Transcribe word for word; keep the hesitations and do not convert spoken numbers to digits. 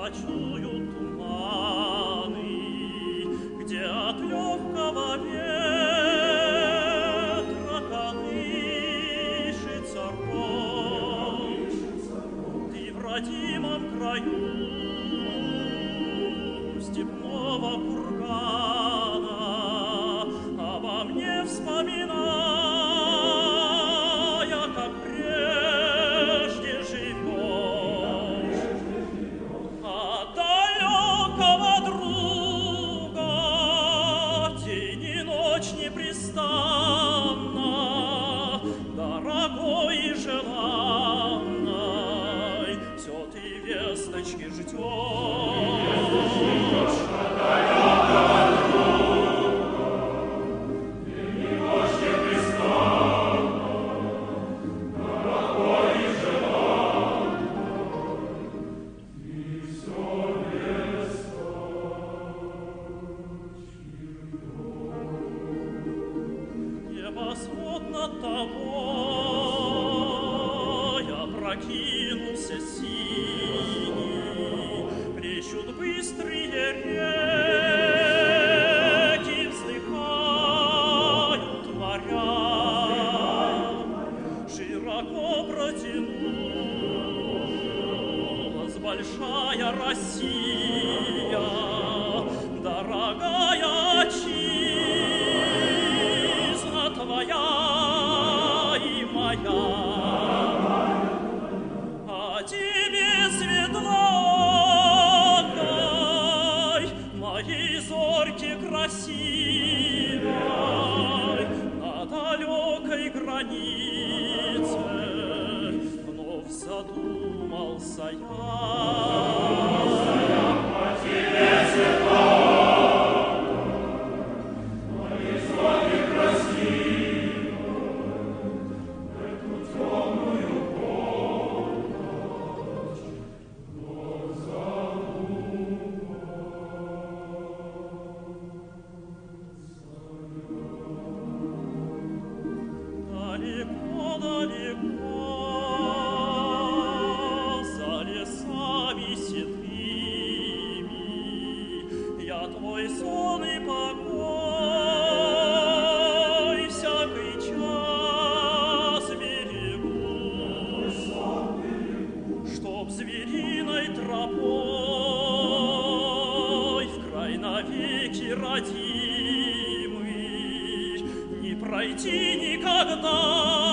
кочуют туманы, где от легкого ветра колышется рой. Ты в родимом краю степного кургана обо мне вспоминая, как прежде живешь. От далекого друга день и ночь непрестанно, дорогой и желанной, все ты весточки ждешь. Небосвод над тобой опрокинулся синий, плещут быстрые реки, вздыхают моря. Широко протянулась большая Россия, дорогая отчизна твоя и моя. А тебе светлой, моей зорьки красивой, на далекой границе вновь задумался я. А тебе светлой, моей зорьки красивой, эту темную полночь вновь далеко-далеко, за лесами седыми, я твой сон и покой всякий час берегу, чтоб звериной тропой в край навеки родимый не пройти никогда.